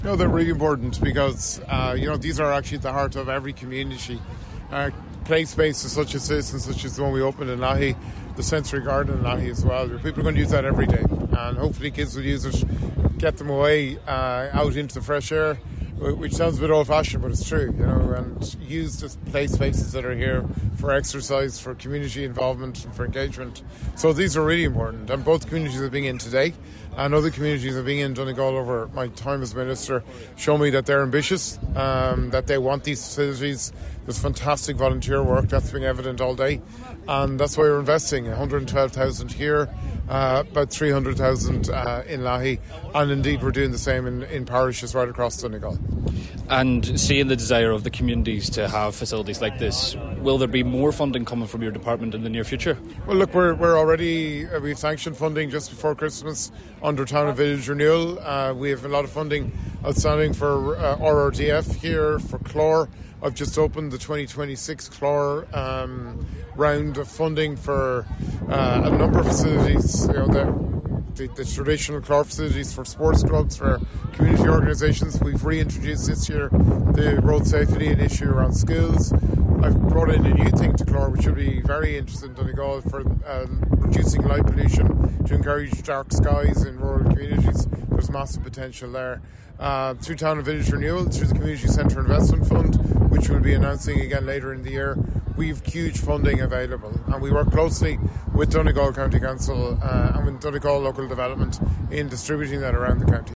No, they're really important because, these are actually at the heart of every community. Play spaces such as this and such as the one we opened in Lahi, the Sensory Garden in Lahi as well. People are going to use that every day, and hopefully kids will use it, get them away out into the fresh air, which sounds a bit old-fashioned, but it's true, and use the play spaces that are here for exercise, for community involvement, and for engagement. So these are really important, and both communities are being in today, and other communities are being in Donegal over my time as Minister show me that they're ambitious, that they want these facilities. There's fantastic volunteer work that's being evident all day, and that's why we're investing 112,000 here, about 300,000 in Lahi, and indeed we're doing the same in parishes right across Donegal. And seeing the desire of the communities to have facilities like this, will there be more funding coming from your department in the near future? Well, look, we're already we've sanctioned funding just before Christmas under Town and Village Renewal. We have a lot of funding outstanding for RRDF here, for Clore. I've just opened the 2026 Clore round of funding for a number of facilities. The traditional Clore facilities for sports clubs, for community organisations. We've reintroduced this year the road safety initiative around schools. I've brought in a new thing to Clore, which will be very interesting in Donegal, for reducing light pollution, to encourage dark skies in rural communities. There's massive potential there. Through Town and Village Renewal, through the Community Centre Investment Fund, which we'll be announcing again later in the year, we've huge funding available, and we work closely with Donegal County Council and with Donegal Local Development in distributing that around the county.